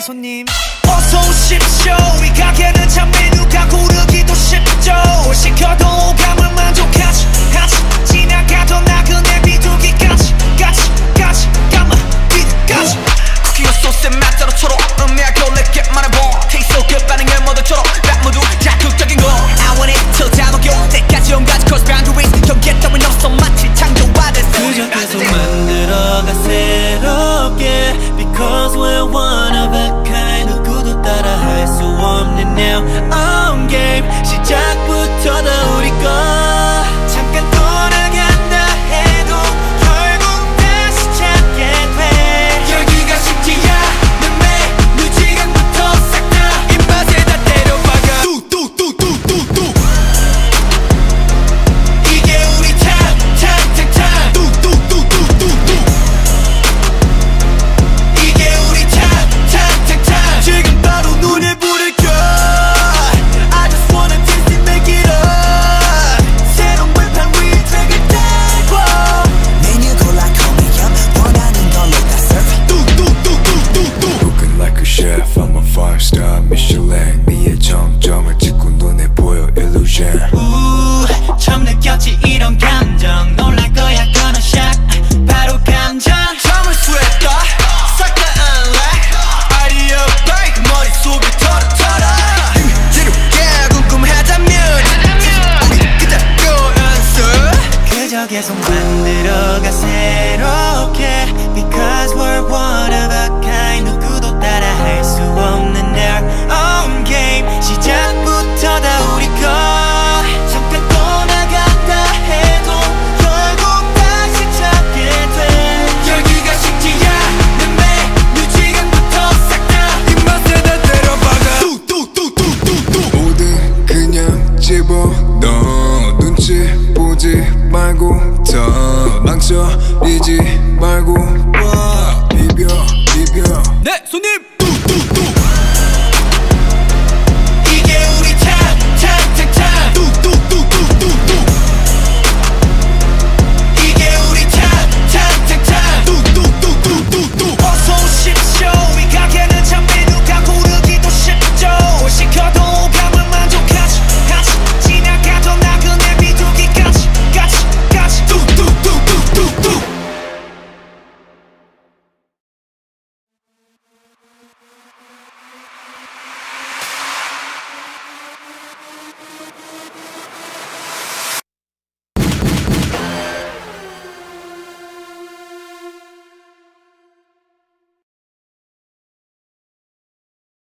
손님 어서 오십시오. 이 가게는 참 메뉴가 고르기도 쉽죠. 뭘 시켜도 오감을 만족하지 지나가던 나그네 비둘기까지 까만 비둘까지 쿠키와 소스의 맛대로 초록 음미하고 내게 말해봐 Taste so good 반응을 모두처럼 락 모두 자극적인 거 I want it till 다 녹여 때까지 온갖 cross boundaries 경계 따윈 없어 마치 창조화된 그저 계속 만들어가 새롭게 Because we're one of a kind 누구도 따라 할 수 없는 now on game 시작부터 다 우리 거 잠깐 돌아간다 해도 결국 다시 찾게 돼 열기가 식지 않는 메뉴 지금부터 싹 다 입맛에 다 때려박아 뚜뚜뚜뚜뚜뚜 이게 우리 탑탑탑탑 뚜뚜뚜뚜뚜뚜 이게 우리 탑탑탑탑 지금 바로 눈에 불을 켜 I just wanna taste it, make it up 새로운 벌판 위에 트랙을 달고 메뉴 골라 call me up 원하는 걸로 다 serve 뚜뚜뚜뚜뚜뚜 Cooking like a chef, I'm a 5-star Michelin 미의 정점을 찍고 눈에 보여 illusion 처음 느꼈지 이런 감정 놀랄 거야 gonna shock 바로 감정 잠을 쇠다 싹 다 unlock 아이디어 break 머릿속을 털어 지루게 궁금하다면 우리 그대로 answer 그저 계속 만들어가 새롭게 Because we're one of a kind 누구도 따라 할 수 없는 their own game 시작부터 다 우리 거 잠깐 떠나갔다 해도 결국 다시 찾게 돼 열기가 식지 않는 메뉴 지금부터 싹 다 입맛에 다 때려박아 뚜뚜뚜뚜뚜뚜 뭐든 그냥 집어넣어 눈치 보지 말고 더 망설이지 말고